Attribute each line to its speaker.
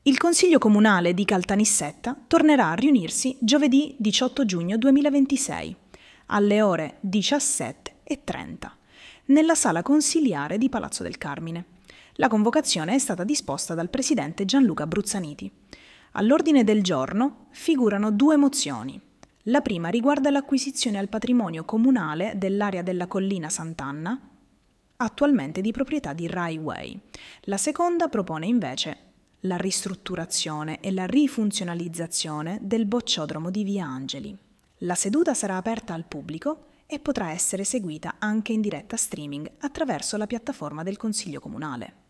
Speaker 1: Il Consiglio Comunale di Caltanissetta tornerà a riunirsi giovedì 18 giugno 2026 alle ore 17:30 nella sala consiliare di Palazzo del Carmine. La convocazione è stata disposta dal presidente Gianluca Bruzzaniti. All'ordine del giorno figurano 2 mozioni. La prima riguarda l'acquisizione al patrimonio comunale dell'area della collina Sant'Anna, attualmente di proprietà di Rai Way. La seconda propone invece la ristrutturazione e la rifunzionalizzazione del bocciodromo di Via Angeli. La seduta sarà aperta al pubblico e potrà essere seguita anche in diretta streaming attraverso la piattaforma del Consiglio Comunale.